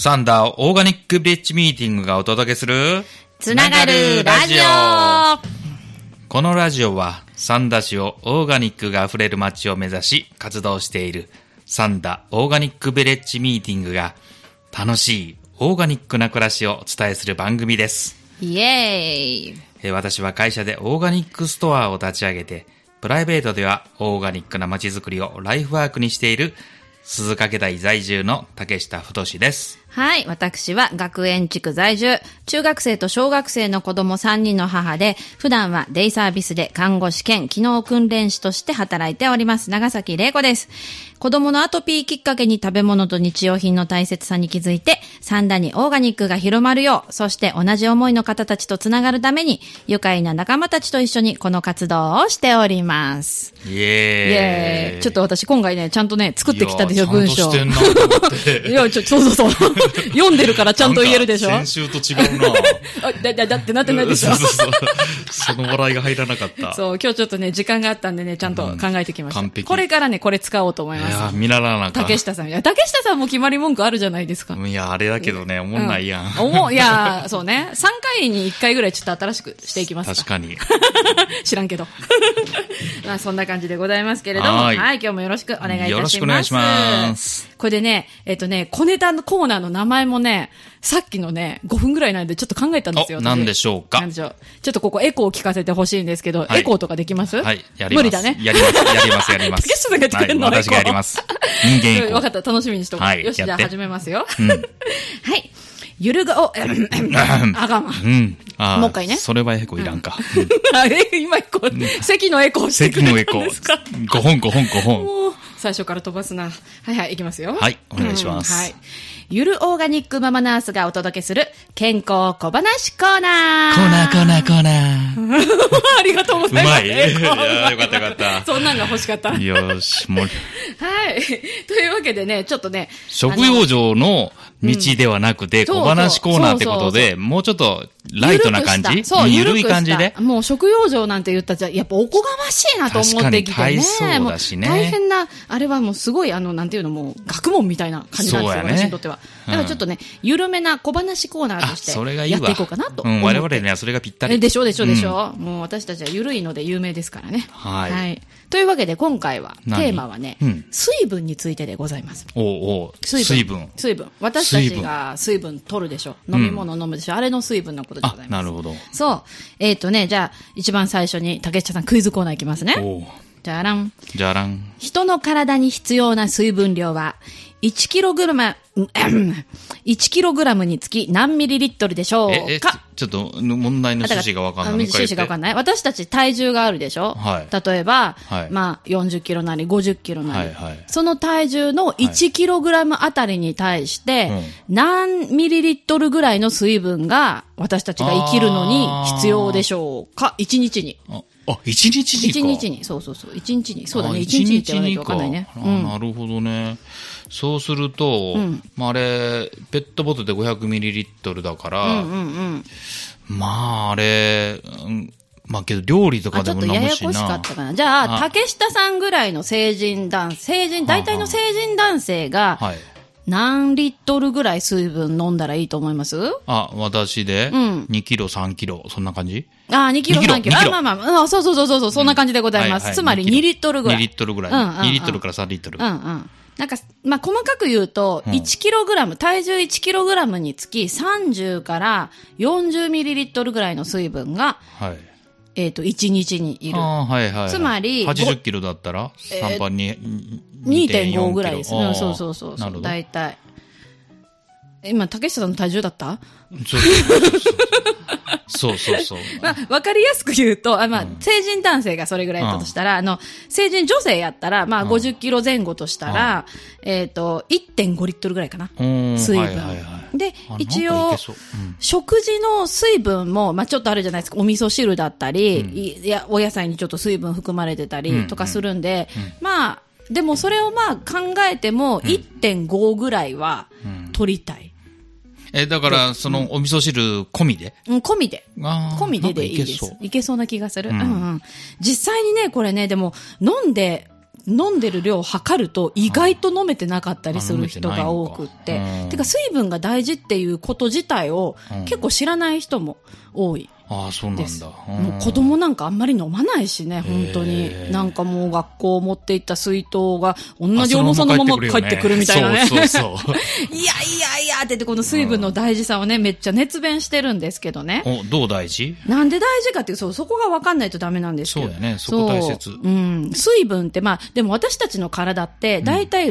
サンダーオーガニックビレッジミーティングがお届けするつながるラジオ。 このラジオは三田市をオーガニックがあふれる街を目指し活動しているサンダーオーガニックビレッジミーティングが楽しいオーガニックな暮らしをお伝えする番組です。 イエーイ。 私は会社でオーガニックストアを立ち上げて、プライベートではオーガニックな街づくりをライフワークにしている鈴掛台在住の竹下太です。 はい。私は学園地区在住、中学生と小学生の子供3人の母で、普段はデイサービスで看護師兼機能訓練士として働いております。長崎玲子です。子供のアトピーきっかけに食べ物と日用品の大切さに気づいて、三田にオーガニックが広まるよう、そして同じ思いの方たちとつながるために、愉快な仲間たちと一緒にこの活動をしております。 イエーイ。 ちょっと私今回ね、ちゃんとね、作ってきたでしょ、文章。 ちゃんとしてんなと思って。 いや、そう。読んでるからちゃんと言えるでしょ。 先週と違うな。 だってなってないでしょ。 その笑いが入らなかった。 そう、今日ちょっとね、時間があったんでね、ちゃんと考えてきました。 完璧。 これからね、これ使おうと思います。 いや、見習わなかった。 竹下さん。竹下さんも決まり文句あるじゃないですか。 いや、あれだけどね、思んないやん。 いや、そうね。3回に1回ぐらいちょっと新しくしていきますか。 確かに。 知らんけど。まあ、そんな感じでございますけれども、はい、今日もよろしくお願いいたします。 よろしくお願いします。 これでね、小ネタのコーナーの名前もね、さっきのね、5分ぐらいなんでちょっと考えたんですよ。 何でしょうか。 何でしょう。ちょっとここエコーを聞かせてほしいんですけど、はい、エコーとかできます？ はい、やります。 無理だね。 やります。 竹下さんがつけるの、 はい、私がやります。人間エコー。 わかった、楽しみにしとこう。はい、よし、じゃあ始めますよ。はい。ゆるが、あがん。もう一回ね。 それはエコーいらんか。 今エコー、席のエコーしてくれたんですか ？5本。 最初から飛ばすな。はい、いきますよ。 はい、お願いします。 はい。ゆるオーガニックママナースがお届けする健康小話コーナー。 コーナー。 ありがとうございます。 うまい。いや、よかった。 そんなんが欲しかった。 よし、もう。 はい。というわけでね、ちょっとね。 食用上の道ではなくて、小話コーナーってことで、もうちょっとライトな感じ？ そう、 ゆるい感じで。 もう食用上なんて言ったら、やっぱおこがましいなと思ってきてね。 そうだしね。 大変な、あれはもうすごい、なんていうのもう、学問みたいな感じなんですよ、私にとっては。だからちょっとね、緩めな小話コーナーとして、やっていこうかなと。 我々にはそれがぴったり。 でしょ。もう私たちは緩いので有名ですからね。 はい。 というわけで今回は、テーマはね、水分についてでございます。 水分。 私たちが水分取るでしょ。飲み物飲むでしょ。あれの水分のことでございます。 なるほど。 そう。じゃあ、一番最初に竹下さんクイズコーナーいきますね。じゃらん。人の体に必要な水分量は、1キログラムにつき何ミリリットルでしょうか？ ちょっと問題の趣旨がわかんない。 趣旨がわかんない。私たち体重があるでしょ？ はい。 例えば、まあ、40キロなり50キロなり。その体重の1キログラムあたりに対して、何ミリリットルぐらいの水分が私たちが生きるのに必要でしょうか？1日に。 1日にか。 1日に。そう。1日に。そうだね。1日にって言わないとわかんないね。 なるほどね。そうすると、あれ、ペットボトルで 500ml だから、まああれ、まあけど料理とかでも飲むしな。 ちょっとややこしかったかな。じゃあ、竹下さんぐらいの大体の成人男性が、何リットルぐらい水分飲んだらいいと思います？ 私で、2キロ、3キロ、そんな感じ ？2キロ、3キロ。そう、そんな感じでございます。つまり2リットルぐらい。 2リットルぐらい。2リットルから3リットル。 なんか、まあ、細かく言うと、1キログラム、体重1キログラムにつき30から40ミリリットルぐらいの水分が、1日にいる。つまり、 80キロだったら、3番に 2.5 ぐらいですね。そう。大体。今、竹下さんの体重だった？そう。まあ、わかりやすく言うと、成人男性がそれぐらいだとしたら、成人女性やったら、まあ、50キロ前後としたら、1.5 リットルぐらいかな。水分。で、一応、食事の水分も、まあ、ちょっとあるじゃないですか。お味噌汁だったり、お野菜にちょっと水分含まれてたりとかするんで、まあ、でもそれをまあ考えても 1.5 ぐらいは取りたい。 だから、その、お味噌汁込みで？ 込みで。込みででいいです。いけそうな気がする。実際にね、これね、でも、飲んで、 飲んでる量を測ると意外と飲めてなかったりする人が多くって。てか水分が大事っていうこと自体を結構知らない人も多い。 ああ、そうなんだ。 もう子供なんかあんまり飲まないしね、本当に。なんかもう学校持って行った水筒が同じ重さのまま帰ってくるみたいなね。 そうそうそう。 いやって言ってこの水分の大事さをね、めっちゃ熱弁してるんですけどね。 どう大事？ なんで大事かっていう、そこが分かんないとダメなんですけど。 そうだよね、そこ大切。 水分ってでも私たちの体ってだいたい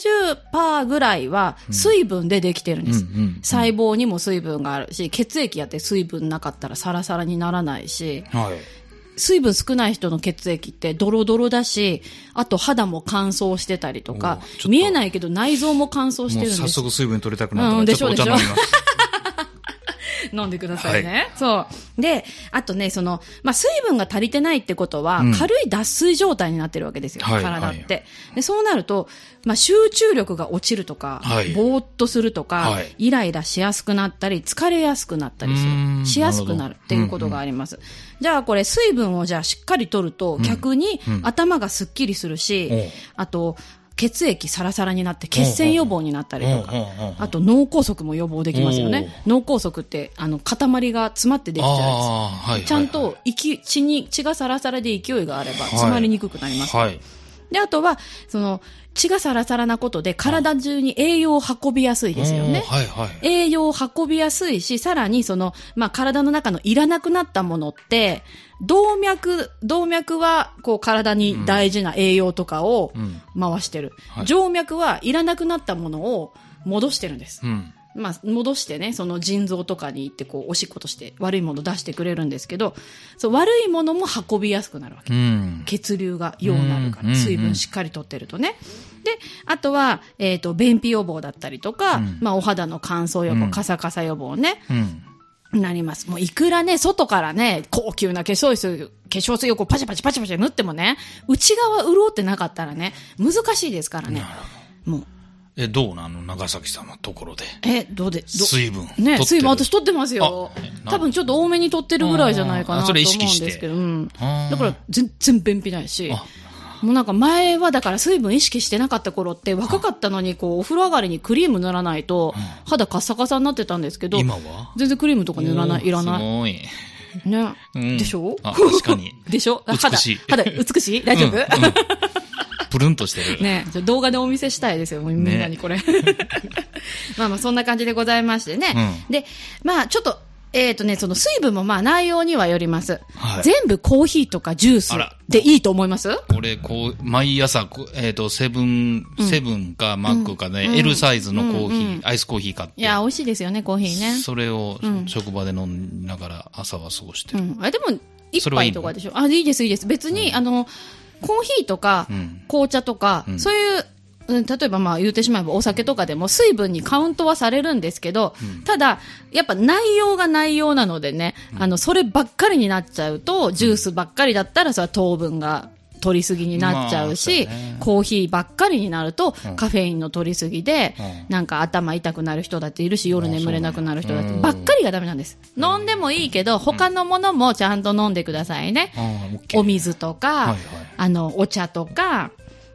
60% ぐらいは水分でできてるんです。細胞にも水分があるし、血液やって水分なかったらサラサラにならないし、はい、水分少ない人の血液ってドロドロだし、あと肌も乾燥してたりとか、見えないけど内臓も乾燥してるんです。 もう早速水分取りたくなったから、ちょっとお茶飲みます。 飲んでくださいね。はい、そう。で、あとね、水分が足りてないってことは、軽い脱水状態になってるわけですよ、体って。で、そうなると、集中力が落ちるとか、ぼーっとするとか、イライラしやすくなったり、疲れやすくなったりしやすくなるっていうことがあります。じゃあこれ水分をしっかり取ると、逆に頭がすっきりするし、あと、血液サラサラになって血栓予防になったりとか、あと脳梗塞も予防できますよね。脳梗塞って塊が詰まってできちゃうんです。ちゃんと血がサラサラで勢いがあれば詰まりにくくなります。で、あとは血がサラサラなことで体中に栄養を運びやすいですよね。栄養を運びやすいし、さらに体の中のいらなくなったものって、動脈は体に大事な栄養とかを回してる。静脈はいらなくなったものを戻してるんです。戻してね、腎臓とかに行っておしっことして悪いものを出してくれるんですけど、悪いものも運びやすくなるわけ。血流が良くなるから、水分しっかりとってるとね。で、あとは、便秘予防だったりとか、お肌の乾燥予防、カサカサ予防ね。なります。もういくらね、外からね、高級な化粧水をパチパチ塗ってもね、内側潤ってなかったらね、難しいですからね。もう。 どうなの長崎さんのところで。 どうで水分。 ね、水分私取ってますよ。多分ちょっと多めに取ってるぐらいじゃないかなと思うんですけど。だから全然便秘ないし。もうなんか前はだから水分意識してなかった頃って若かったのにお風呂上がりにクリーム塗らないと肌カッサカサになってたんですけど。 今は全然クリームとか塗らない、いらない。 すごい。 ね。でしょ？ 確かに。 でしょ？ 美しい。 肌美しい？大丈夫？ プルンとしてる。 ね、動画でお見せしたいですよ、みんなにこれ。そんな感じでございましてね。で、ちょっと、その水分も内容にはよります。全部コーヒーとかジュースでいいと思います？ 俺、毎朝、セブンかマックかね、L サイズのコーヒー、アイスコーヒー買って。 いや、美味しいですよね、コーヒーね。 それを職場で飲みながら朝は過ごしてる。 でも、一杯とかでしょ？いいです、いいです。別に、コーヒーとか、紅茶とか、そういう、例えば言うてしまえばお酒とかでも水分にカウントはされるんですけど、ただ、やっぱ内容が内容なのでね、そればっかりになっちゃうと、ジュースばっかりだったらそれは糖分が取りすぎになっちゃうし、コーヒーばっかりになると、カフェインの取りすぎで、なんか頭痛くなる人だっているし、夜眠れなくなる人だって、ばっかりがダメなんです。飲んでもいいけど、他のものもちゃんと飲んでくださいね。お水とか、お茶とか、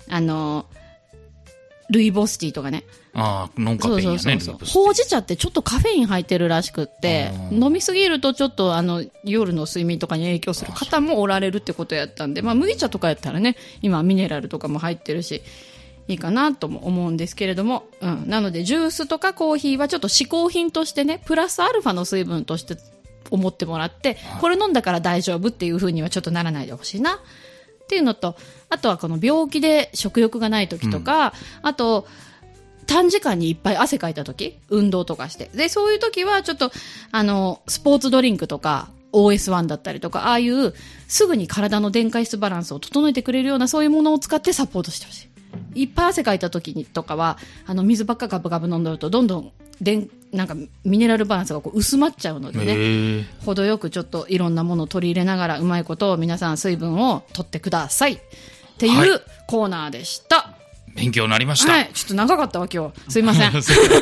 ルイボスティーとかね。 ノンカフェインやね。 ほうじ茶ってちょっとカフェイン入ってるらしくって、飲みすぎるとちょっと夜の睡眠とかに影響する方もおられるってことやったんで、麦茶とかやったらね、今ミネラルとかも入ってるし、いいかなとも思うんですけれども、なのでジュースとかコーヒーはちょっと嗜好品としてね、プラスアルファの水分として思ってもらって、これ飲んだから大丈夫っていう風にはちょっとならないでほしいな。っていうのと、あとはこの病気で食欲がない時とか、あと、短時間にいっぱい汗かいた時、運動とかして。で、そういう時はちょっと、スポーツドリンクとか、OS1 だったりとか、ああいう、すぐに体の電解質バランスを整えてくれるようなそういうものを使ってサポートしてほしい。いっぱい汗かいた時にとかは、水ばっかガブガブ飲んでると、どんどん、なんかミネラルバランスが薄まっちゃうのでね、程よくちょっといろんなものを取り入れながらうまいことを皆さん水分を取ってくださいっていうコーナーでした。 勉強になりました。 はい、ちょっと長かったわ今日。すいません。はい。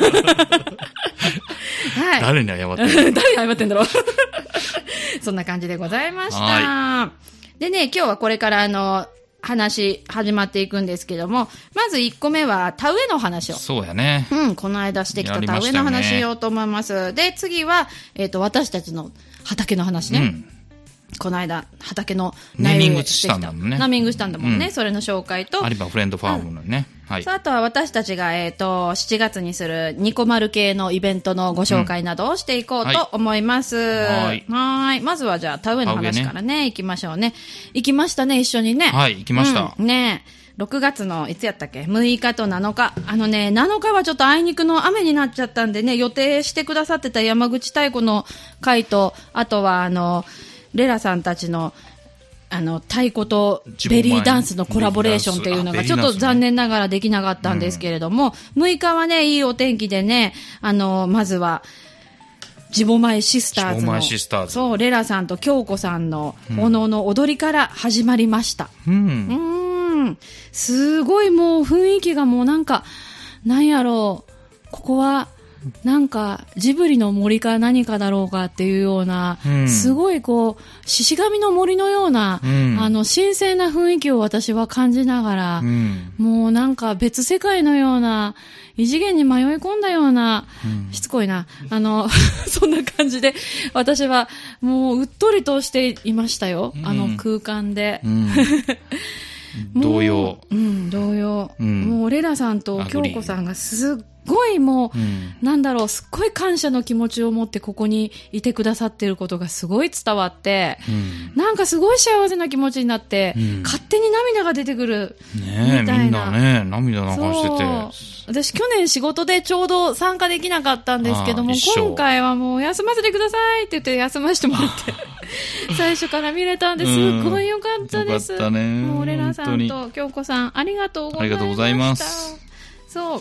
誰に謝ってんの？ 誰に謝ってんだろう。そんな感じでございました。でね、今日はこれから話始まっていくんですけども、まず1個目は田植えの話を。 そうやね。 この間してきた田植えの話しようと思います。で、次は、私たちの畑の話ね。この間、畑のネーミングしたんだもんね。 ネーミングしたんだもんね。それの紹介と。 有馬フレンドファームのね。はい。 あとは私たちが、7月にするニコマル系のイベントのご紹介などをしていこうと思います。はい。まずはじゃあ、田植えの話からね、行きましょうね。行きましたね、一緒にね。 はい、行きました。 ね6月の、いつやったっけ ?6 日と7日。7日はちょっとあいにくの雨になっちゃったんでね、予定してくださってた山口太鼓の会と、あとはレラさんたちの、太鼓とベリーダンスのコラボレーションっていうのがちょっと残念ながらできなかったんですけれども、6日はね、いいお天気でね、まずは、ジボマイシスターズの、そう、レラさんと京子さんの炎の踊りから始まりました。すごいもう雰囲気がもうなんか、なんやろう、ここは、なんかジブリの森か何かだろうかっていうような、すごいこう獅子神の森のような、神聖な雰囲気を私は感じながら、もうなんか別世界のような異次元に迷い込んだような、しつこいなそんな感じで私はもううっとりとしていましたよ、空間で。 同様。 同様。もうレラさんと京子さんがすっごいもう、なんだろう、すっごい感謝の気持ちを持ってここにいてくださっていることがすごい伝わって、なんかすごい幸せな気持ちになって、勝手に涙が出てくるみたいな。 みんなね、涙流してて。 私去年仕事でちょうど参加できなかったんですけども、今回はもう休ませてくださいって言って休ませてもらって、最初から見れたんですっごい良かったです。 よかったね。 もうレラさんと京子さん、ありがとうございました。ありがとうございます。そう。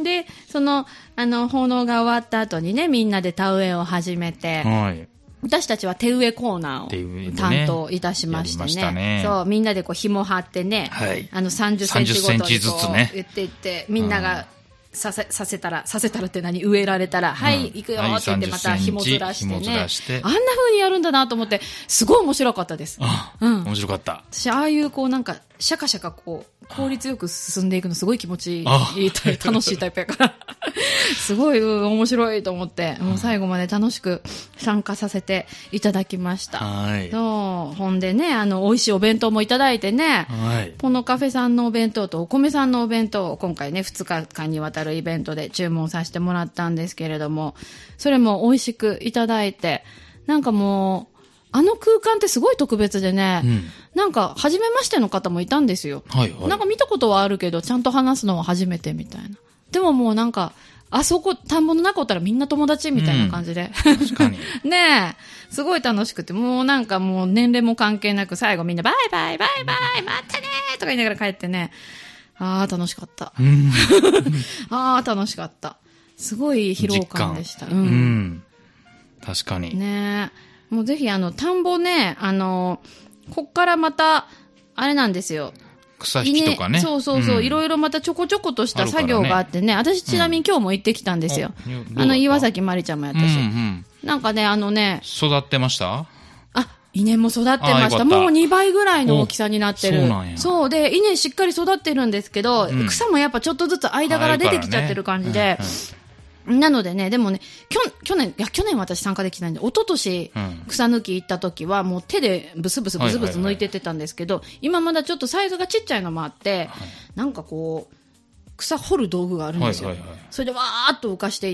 で、奉納が終わった後にね、みんなで田植えを始めて、私たちは手植えコーナーを担当いたしましてね。そう、みんなでこう紐張ってね、30センチごとにこう言っていって、みんながさせたらって植えられたら、はい、行くよって言ってまた紐ずらしてね。あんな風にやるんだなと思って、すごい面白かったです。 面白かった。 私、ああいうこうなんか、シャカシャカこう、効率よく進んでいくのすごい気持ちいい楽しいタイプやから。すごい面白いと思って、もう最後まで楽しく参加させていただきました。そう。ほんでね、美味しいお弁当もいただいてね、ポノカフェさんのお弁当とお米さんのお弁当を今回ね、2日間にわたるイベントで注文させてもらったんですけれども、それも美味しくいただいて、なんかもう、空間ってすごい特別でね、なんか、初めましての方もいたんですよ。なんか見たことはあるけど、ちゃんと話すのは初めてみたいな。でももうなんか、あそこ、田んぼの中おったらみんな友達みたいな感じで。 確かに。 ねえ、すごい楽しくて、もうなんかもう年齢も関係なく、最後みんなバイバイ、バイバイ、待ってねーとか言いながら帰ってね、あー楽しかった。あー楽しかった。すごい疲労感でした。 確かに。 ねえ。もうぜひ田んぼね、こっからまた、あれなんですよ。 草引きとかね。 そう、いろいろまたちょこちょことした作業があってね、私ちなみに今日も行ってきたんですよ。岩崎まりちゃんもやったし。なんかね、 育ってました？ 稲も育ってました。もう2倍ぐらいの大きさになってる。そうで、稲しっかり育ってるんですけど、草もやっぱちょっとずつ間から出てきちゃってる感じで、なのでね、でもね、去年私参加できてないんで、一昨年草抜き行った時はもう手でブスブス抜いてってたんですけど、今まだちょっとサイズがちっちゃいのもあって、なんかこう、草掘る道具があるんですよ。それでわーっと浮かしていって、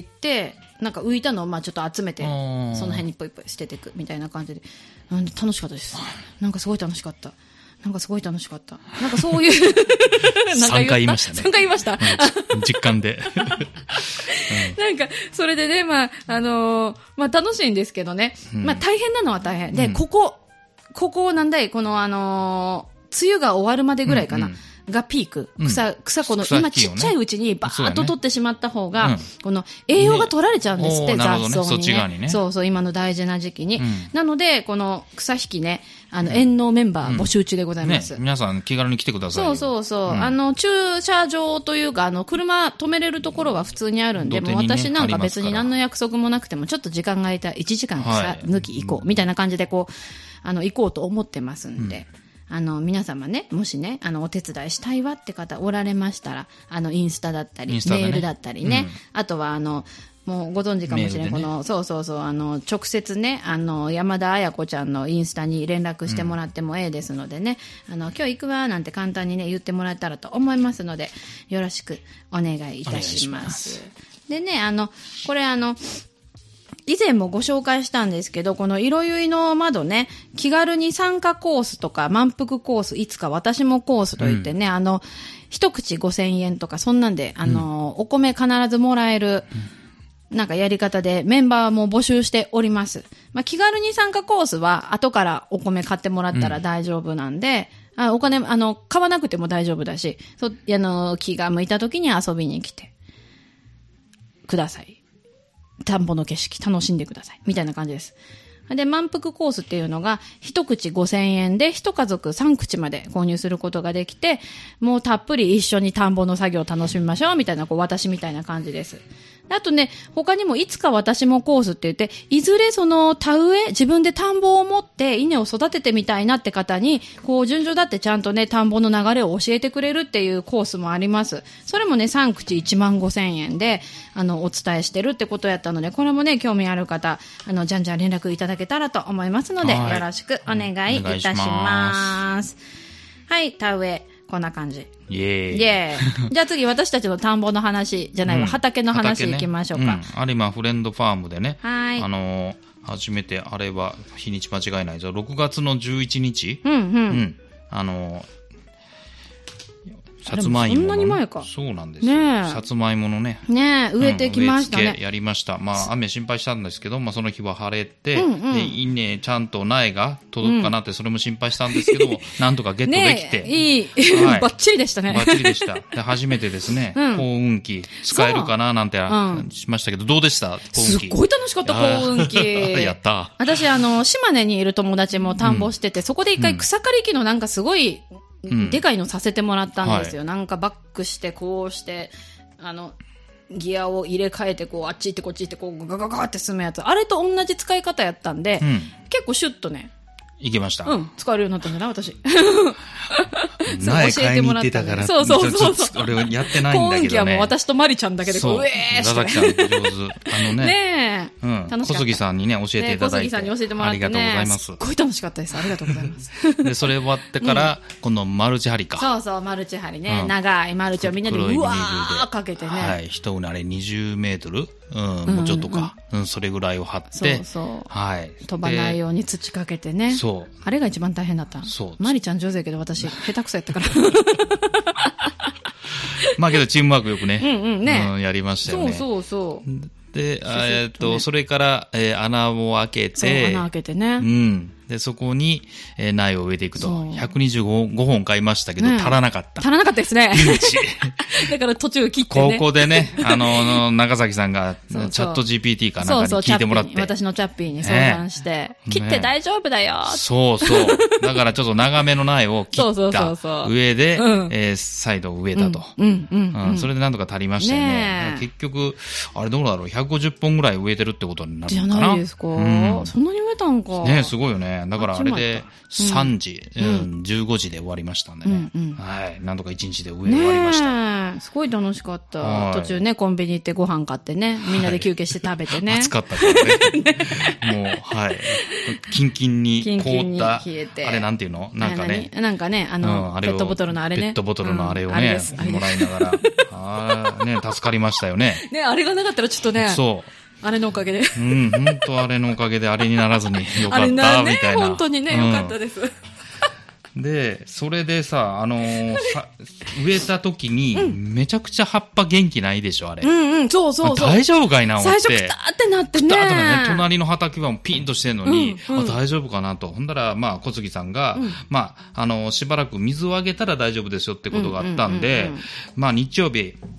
なんか浮いたのをまあちょっと集めて、その辺にポイポイ捨てていくみたいな感じで、楽しかったです。なんかすごい楽しかった。なんかすごい楽しかった。なんかそういう 3回言いましたね。 3回言いました。 実感で。 なんか、それでね、まあ楽しいんですけどね。まあ大変なのは大変。で、ここなんだい、この梅雨が終わるまでぐらいかな。がピーク。草この、今ちっちゃいうちにバーッと取ってしまった方が、この栄養が取られちゃうんですって、雑草にね。そう、今の大事な時期に。なので、この草引きね、遠農メンバー募集中でございます。 皆さん気軽に来てください。 そう。駐車場というか、車止めれるところは普通にあるんで、もう私なんか別に何の約束もなくても、ちょっと時間が空いた1時間草抜き行こう、みたいな感じでこう、行こうと思ってますんで。 皆様ね、もしね、お手伝いしたいわって方おられましたら、インスタだったり、メールだったりね、あとはもうご存知かもしれない、この、そう、直接ね、山田彩子ちゃんのインスタに連絡してもらってもええですのでね、今日行くわなんて簡単にね、言ってもらえたらと思いますので、よろしくお願いいたします。でね、これ以前もご紹介したんですけど、このいろゆいの窓ね、気軽に参加コースとか満腹コース、いつか私もコースといってね、一口5000円とか、そんなんで、お米必ずもらえる、なんかやり方でメンバーも募集しております。まあ、気軽に参加コースは後からお米買ってもらったら大丈夫なんで、お金、買わなくても大丈夫だし、気が向いた時に遊びに来てください。田んぼの景色楽しんでください。みたいな感じです。で、満腹コースっていうのが、一口5000円で一家族3口まで購入することができて、もうたっぷり一緒に田んぼの作業を楽しみましょうみたいな、私みたいな感じです。あとね、他にもいつか私もコースって言って、いずれ田植え、自分で田んぼを持って稲を育ててみたいなって方に、順序だってちゃんとね、田んぼの流れを教えてくれるっていうコースもあります。それもね、3口15000円で、お伝えしてるってことやったので、これもね、興味ある方、じゃんじゃん連絡いただけたらと思いますので、よろしくお願いいたします。はい、田植え。こんな感じ。 イエーイ。 イエーイ。じゃあ次、私たちの田んぼの話じゃないわ、畑の話いきましょうか。 有馬フレンドファームでね、 はい。 初めて、あれは日にち間違いないぞ。6月の11日。さつまいも。 そんなに前か。 そうなんですよ。さつまいものね。 ね植えてきましたね。 植え付けやりました。まあ、雨心配したんですけど、まあ、その日は晴れて、稲ちゃんと苗が届くかなって、それも心配したんですけども、なんとかゲットできて。 いい。バッチリでしたね。 バッチリでした。で、初めてですね、幸運期使えるかななんてしましたけど、どうでした幸運期。 すっごい楽しかった、幸運期。 やった。 私、島根にいる友達も田んぼしてて、そこで一回草刈り機のなんかすごい、でかいのさせてもらったんですよ。なんかバックして、こうして、ギアを入れ替えて、あっち行ってこっち行って、ガガガって進むやつ。あれと同じ使い方やったんで、結構シュッとね。 いけました。 使えるようになったんじゃない私。 苗買いに行ってたから。 そう。 俺はやってないんだけどね。 今期はもう私とマリちゃんだけでそう。佐々木さん上手。 ねえ。楽しかった。 小杉さんにね、教えていただいて。 小杉さんに教えてもらってね。 ありがとうございます。 すっごい楽しかったです。ありがとうございます。 で、それ終わってから、今度マルチ張りか。 そう、マルチ張りね。長いマルチをみんなでうわーかけてね。 はい。一畝あれ20メートルもうちょっとか。それぐらいを張って。 そう。 はい。 飛ばないように土かけてね。 そう。 あれが一番大変だった。 そう。 マリちゃん上手やけど私、下手くそやったから。 まあけどチームワークよくね。やりましたよね。 そう。 で、それから、穴を開けて。そう、 穴開けてね。 で、そこに、苗を植えていくと。125本買いましたけど、足らなかった。 足らなかったですね。だから途中切ってね。 ここでね、長崎さんが、チャット GPT かなんかに聞いてもらって。 私のチャッピーに相談して、切って大丈夫だよ。 そう。だからちょっと長めの苗を切った上で、再度植えたと。それでなんとか足りましたよね。結局、あれどうだろう、150本ぐらい植えてるってことになるのかな。 じゃないですか。そんなに植えたんか。 ね、すごいよね。だからあれで3時、15時で終わりましたんでね。はい。なんとか1日で植え終わりました。 すごい楽しかった。途中ね、コンビニ行ってご飯買ってね、みんなで休憩して食べてね。 暑かったからね。もう、はい。キンキンに凍った、あれなんていうのなんかね。 ペットボトルのあれね。 ペットボトルのあれをね、もらいながら。ね、助かりましたよね。 ね、あれがなかったらちょっとね。 そう。 あれのおかげで。 本当あれのおかげであれにならずによかった、みたいな。 本当にね、よかったです。 で、それでさ、植えた時に、めちゃくちゃ葉っぱ元気ないでしょ、あれ。 そう。 大丈夫かいな、思って。 最初、ピターってなってね。 ピターってね、隣の畑はピンとしてんのに、大丈夫かなと。ほんだら、まあ、小杉さんが、まあ、しばらく水をあげたら大丈夫ですよってことがあったんで、まあ、日曜日、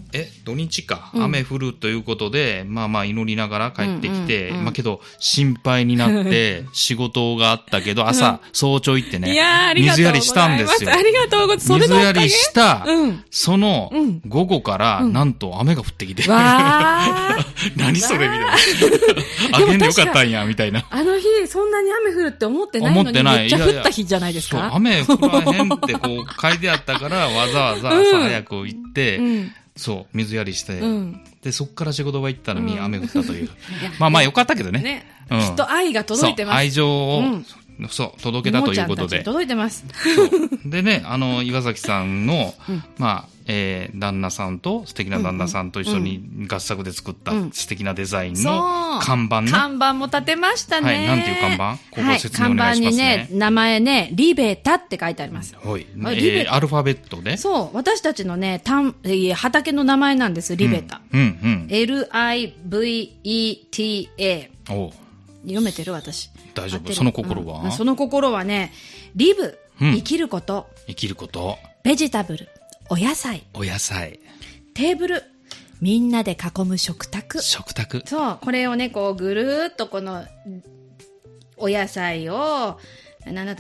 土日か、雨降るということで、まあまあ祈りながら帰ってきて、まあけど心配になって仕事があったけど、朝、早朝行ってね、水やりしたんですよ。 ありがとうございます。それのおかげ。 水やりした、その午後から、なんと雨が降ってきて。何それみたいな。あげんでよかったんや、みたいな。 あの日、そんなに雨降るって思ってないのにめっちゃ降った日じゃないですか。 そう、雨降らへんってこう書いてあったから、わざわざ朝早く行って、そう、水やりして、で、そっから仕事場行ったのに雨降ったという。まあまあよかったけどね。 きっと愛が届いてます。 愛情を、届けたということで。 届いてます。 でね、岩崎さんの、まあ、旦那さんと、素敵な旦那さんと一緒に合作で作った素敵なデザインの看板ね。 看板も立てましたね。 はい、なんていう看板？ここ説明お願いしますね。 看板にね、名前ね、リベタって書いてあります。 はい。アルファベットで？ そう、私たちのね、畑の名前なんです、リベタ。LIVETA。読めてる私。 大丈夫。その心は？ その心はね、リブ、生きること。 生きること。 ベジタブル、お野菜。 お野菜。 テーブル、みんなで囲む食卓。 食卓。 そう、これをね、こうぐるーっとこの、お野菜を、なんだった、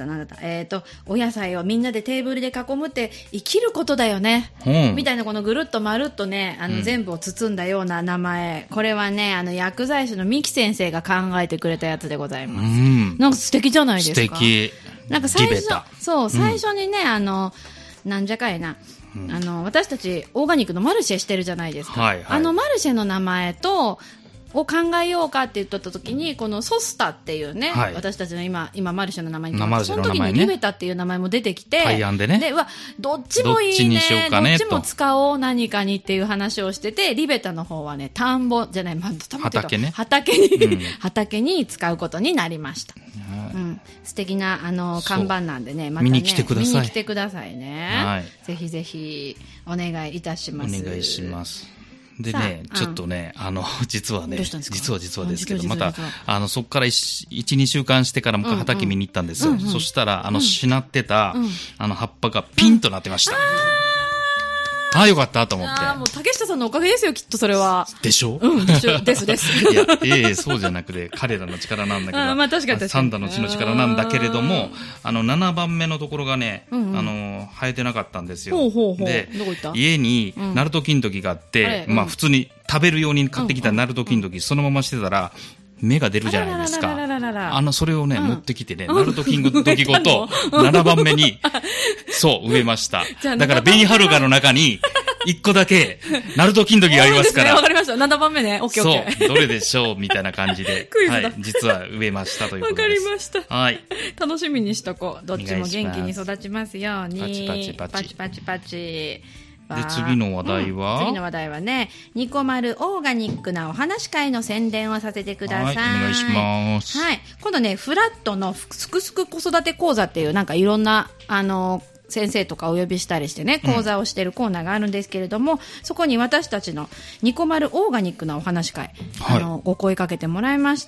お野菜をみんなでテーブルで囲むって生きることだよね。みたいなこのぐるっとまるっとね、全部を包んだような名前。これはね、薬剤師の三木先生が考えてくれたやつでございます。なんか素敵じゃないですか。 素敵。 なんか最初、そう、最初にね、なんじゃかいな。私たちオーガニックのマルシェしてるじゃないですか。マルシェの名前を考えようかって言った時に、このソスタっていうね、私たちの今マルシェの名前にその時にリベタっていう名前も出てきて、 対案でね。 で、どっちもいいね。どっちも使おう何かにっていう話をしてて、リベタの方はね、田んぼじゃない、畑ね。畑に使うことになりました。素敵な看板なんでね、またね、見に来てください。見に来てくださいね。ぜひぜひお願いいたします。 お願いします。でね、ちょっとね、実はね、実はですけど、また、そこから1、2週間してからもう一回畑見に行ったんですよ。そしたら、しなってた、葉っぱがピンとなってました。ああ、よかったと思って。 もう竹下さんのおかげですよ、きっとそれは。 でしょ？ です。 いや、そうじゃなくて、彼らの力なんだけど、 まあ確かに。 サンダの血の力なんだけれども、7番目のところがね、生えてなかったんですよ。で、家に、ナルト金時があって、まあ普通に食べるように買ってきたナルト金時、そのまましてたら、芽が出るじゃないですか。それをね、持ってきてね、ナルトキング時ごと、7番目に、そう、植えました。だから、ベニハルカの中に、1個だけ、ナルトキン時がありますから。 わかりました。7番目ね。オッケーオッケー。 そう、どれでしょうみたいな感じで。 クイズだ。 実は植えましたということです。 わかりました。 はい。 楽しみにしとこう。どっちも元気に育ちますように。 パチパチ。で、 次の話題はね、ニコマルオーガニックなお話会の宣伝をさせてください。 はい、お願いします。 はい。今度ね、フラットのすくすく子育て講座っていう、なんかいろんな、先生とかお呼びしたりしてね、講座をしているコーナーがあるんですけれども、そこに私たちのニコマルオーガニックなお話会、ご声かけてもらいまして、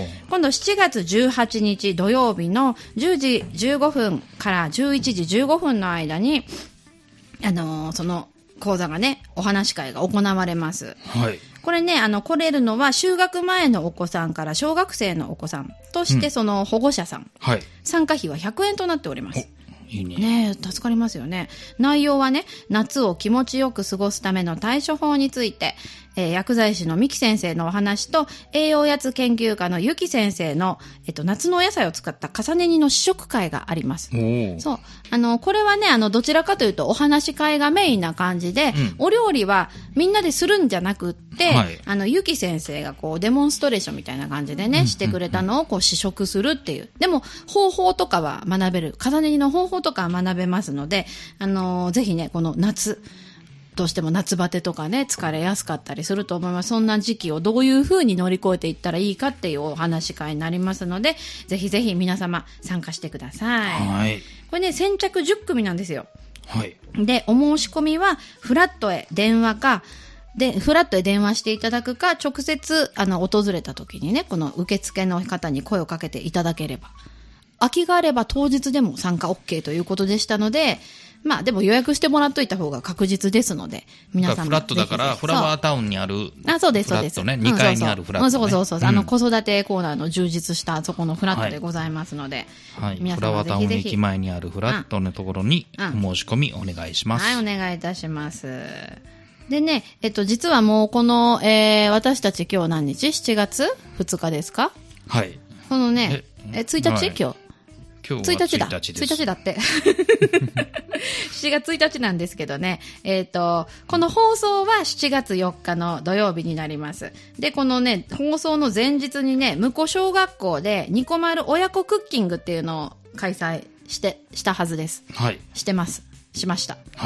今度7月18日土曜日の10時15分から11時15分の間に、その講座がね、お話会が行われます。 はい。 これね、来れるのは就学前のお子さんから小学生のお子さん、としてその保護者さん。 はい。 参加費は100円となっております。 いいね。 ねえ、助かりますよね。内容はね、夏を気持ちよく過ごすための対処法について、薬剤師の三木先生のお話と、栄養やつ研究家のゆき先生の、夏のお野菜を使った重ね煮の試食会があります。そう。これはね、どちらかというとお話会がメインな感じで、お料理はみんなでするんじゃなくって、ゆき先生がこう、デモンストレーションみたいな感じでね、してくれたのをこう、試食するっていう。でも、方法とかは学べる。重ね煮の方法とかは学べますので、ぜひね、この夏、どうしても夏バテとかね、疲れやすかったりすると思います。そんな時期をどういう風に乗り越えていったらいいかっていうお話し会になりますので、ぜひぜひ皆様参加してください。 はい。 これね、先着10組なんですよ。 はい。 で、お申し込みは、フラットへ電話か、で、フラットへ電話していただくか、直接、訪れた時にね、この受付の方に声をかけていただければ。空きがあれば当日でも参加 OK ということでしたので、 まあでも予約してもらっといた方が確実ですので、皆さんもフラットだから、フラワータウンにある、 そうです、そうです。 フラットね、2階にあるフラット、ね。 そうそうそう。子育てコーナーの充実したそこのフラットでございますので。 はい。フラワータウン駅前にあるフラットのところに申し込みお願いします。 はい、お願いいたします。でね、実はもうこの、私たち今日何日 ?7 月2日ですか？ はい。 このね、1日、 はい、 今日。 今日は1日だ。 1日だって。7月1日なんですけどね。この放送は7月4日の土曜日になります。で、このね、放送の前日にね、向こう小学校でニコマル親子クッキングっていうのを開催したはずです。 はい。 しました。 はい。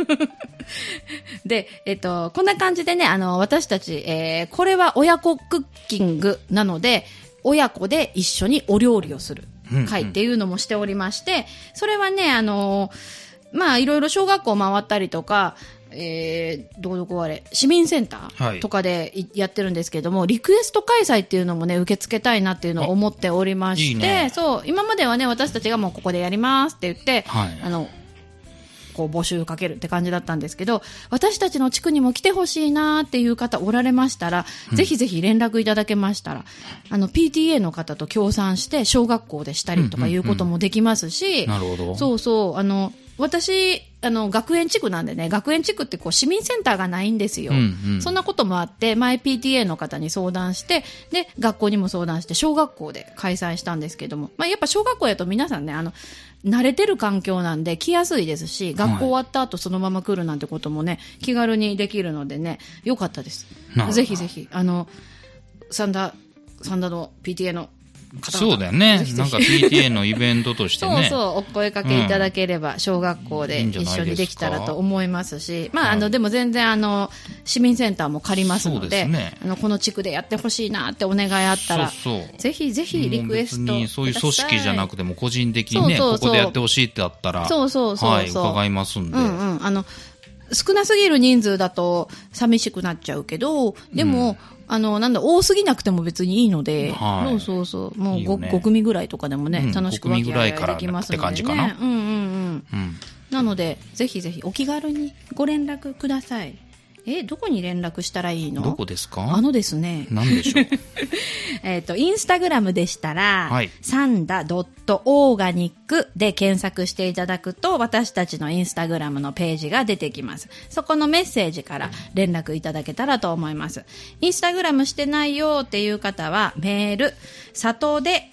で、こんな感じでね、私たち、これは親子クッキングなので、親子で一緒にお料理をする会っていうのもしておりまして、それはね、まあ、いろいろ小学校回ったりとか、どこあれ、市民センターとかでやってるんですけども、リクエスト開催っていうのもね、受け付けたいなっていうのを思っておりまして、いいね、そう、今まではね、私たちがもうここでやりますって言って、はい、こう募集かけるって感じだったんですけど、私たちの地区にも来てほしいなっていう方おられましたら、ぜひぜひ連絡いただけましたら、PTA の方と協賛して小学校でしたりとかいうこともできますし、 なるほど。 そうそう、私、学園地区なんでね、学園地区ってこう市民センターがないんですよ。そんなこともあって、前 PTA の方に相談して、で、学校にも相談して、小学校で開催したんですけども、まあ、やっぱ小学校やと皆さんね、慣れてる環境なんで来やすいですし、学校終わった後そのまま来るなんてこともね、気軽にできるのでね、よかったです。ぜひぜひ、サンダの PTA の方々、 そうだよね。ぜひぜひなんか PTA のイベントとしてね。 そうそう、お声かけいただければ、小学校で一緒にできたらと思いますし、まあ、でも全然市民センターも借りますので、この地区でやってほしいなってお願いあったら、ぜひぜひリクエストください。 そういう組織じゃなくても個人的にね、ここでやってほしいってあったら、はい、伺いますんで。 少なすぎる人数だと寂しくなっちゃうけど、でも、多すぎなくても別にいいので、はい、そうそう、もう 5組ぐらいとかでもね、楽しく分け合いできますのでね。なので、ぜひぜひお気軽にご連絡ください。どこに連絡したらいいの？ どこですか？ ですね。 何でしょう？ インスタグラムでしたら、はい、サンダ.organicで検索していただくと、私たちのインスタグラムのページが出てきます。そこのメッセージから連絡いただけたらと思います。インスタグラムしてないよっていう方は、メール、さとで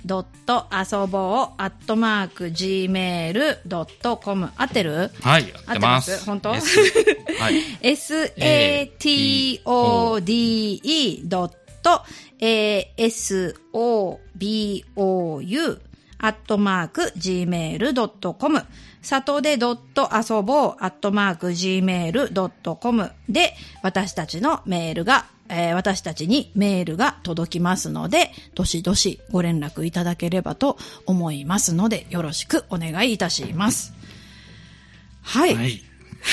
.asobo@gmail.com 合ってる？ はい、合ってます。 本当？はい。SATODE.ASOBOU@gmail.com さとで.asobo@gmail.com で私たちのメールが、私たちにメールが届きますので、どしどしご連絡いただければと思いますので、よろしくお願いいたします。はい。はい、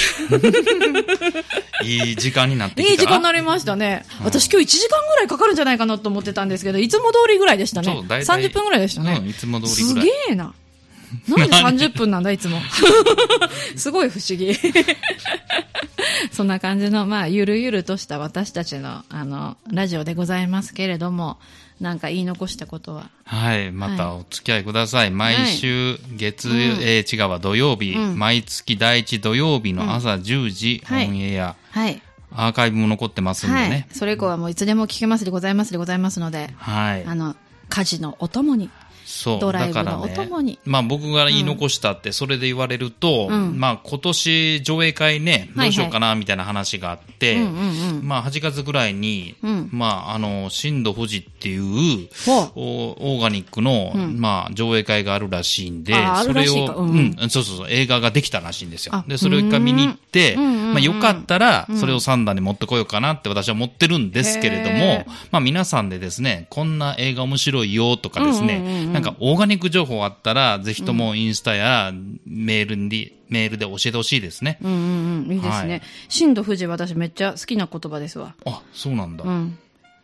いい時間になってきた。 いい時間になりましたね。私今日1時間ぐらいかかるんじゃないかなと思ってたんですけど、いつも通りぐらいでしたね。そう、大体30分ぐらいでしたね。 いつも通りぐらい。 すげえな。なんで30分なんだ、いつも。すごい不思議。そんな感じの、まあ、ゆるゆるとした私たちの、ラジオでございますけれども、なんか言い残したことは。 はい。またお付き合いください。毎週違うわ、土曜日、毎月第1土曜日の朝10時、オンエア。はい。アーカイブも残ってますんでね。はい。 それ以降はもういつでも聞けますでございますので。はい。家事のお供に。 そう。 ドライブのお供に。 まあ僕が言い残したって、それで言われると、まあ今年上映会ね、どうしようかな、みたいな話があって、まあ8月ぐらいに、まあ新戸富士っていう、オーガニックの、まあ上映会があるらしいんで、それを、そうそうそう、映画ができたらしいんですよ。で、それを一回見に行って、まあよかったら、それをサンダーに持ってこようかなって私は思ってるんですけれども、まあ皆さんでですね、こんな映画面白いよとかですね、なんかオーガニック情報あったら、ぜひともインスタやメールで教えてほしいですね。 いいですね。新戸富士私めっちゃ好きな言葉ですわ。 あ、そうなんだ。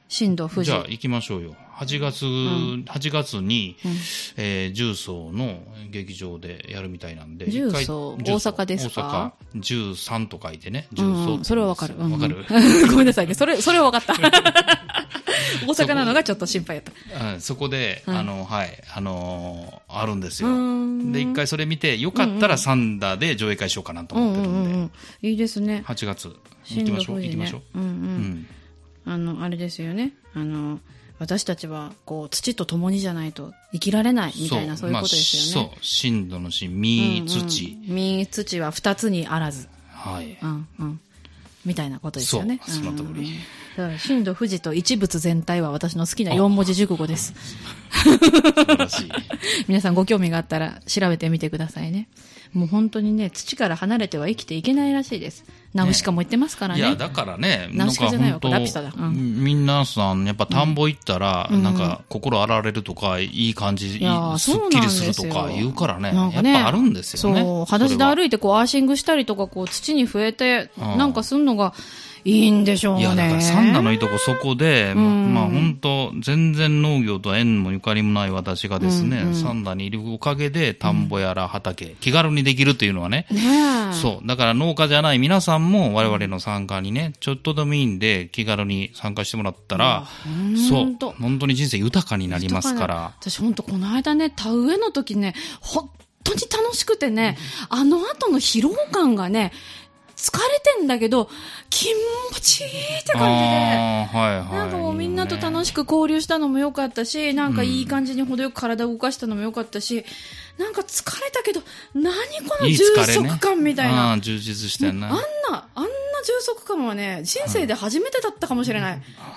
新藤富士。 じゃあ行きましょうよ。8月に、重曹の劇場でやるみたいなんで。 重曹、大阪ですか？ 大阪、13と書いてね、重曹。 それはわかる。 わかるごめんなさいね。それはわかった。大阪なのがちょっと心配やった。 そこで、あるんですよ。で、一回それ見て、よかったらサンダで上映会しようかなと思ってるんで。 いいですね。 8月。行きましょう。行きましょう。 あれですよね。私たちは、土と共にじゃないと生きられないみたいな、そういうことですよね。 そう。震度の震、土。 土は二つにあらず。 はい。 みたいなことですよね。 そう、その通り。 震度富士と一物全体は私の好きな4文字熟語です。 素晴らしい。 皆さんご興味があったら調べてみてくださいね。もう本当にね、土から離れては生きていけないらしいです。ナウシカも言ってますからね。 いや、だからね、 ナウシカじゃないわ、ラピュタだ。 皆さん、やっぱ田んぼ行ったら、なんか心洗われるとか、いい感じ、すっきりするとか言うからね、やっぱあるんですよね。 そう、裸足で歩いてアーシングしたりとか、土に触れて、なんかすんのが、いいんでしょうね。いや、 だからサンダのいいとこそこで、本当全然農業と縁もゆかりもない私がですね、サンダにいるおかげで、田んぼやら畑、気軽にできるっていうのはね。そう。だから農家じゃない皆さんも我々の参加にね、ちょっとでもいいんで、気軽に参加してもらったら、そう。本当に人生豊かになりますから。 私本当この間ね、田植えの時ね、本当に楽しくてね、あの後の疲労感がね、疲れてんだけど、気持ちいいって感じで、なんかもうみんなと楽しく交流したのも良かったし、なんかいい感じに程よく体を動かしたのも良かったし、なんか疲れたけど、何この充足感みたいな。 充実してんな。 あんな充足感はね、人生で初めてだったかもしれない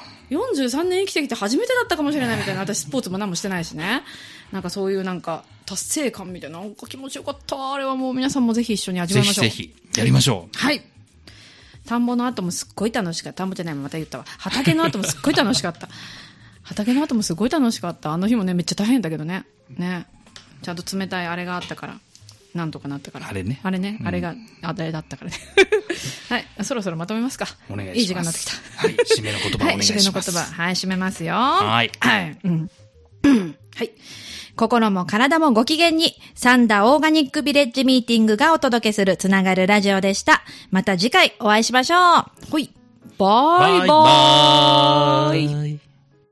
。43年生きてきて初めてだったかもしれないみたいな。私スポーツも何もしてないしね。なんかそういうなんか達成感みたいな。なんか気持ちよかった。あれはもう皆さんもぜひ一緒に味わいましょう。 ぜひやりましょう。 はい。田んぼの後もすっごい楽しかった。田んぼじゃない、また言ったわ。畑の後もすっごい楽しかった。畑の後もすごい楽しかった。あの日もね、めっちゃ大変だけどね。ね。ちゃんと冷たいあれがあったから。なんとかなったから。 あれね。 あれが、あれだったからね。はい。そろそろまとめますか。 お願いします。 いい時間になってきた。 はい。締めの言葉お願いします。 締めの言葉。はい、締めますよ。 はい。 はい。はい。心も体もご機嫌に、サンダオーガニックビレッジミーティングがお届けするつながるラジオでした。また次回お会いしましょう。ほい。バイバーイ。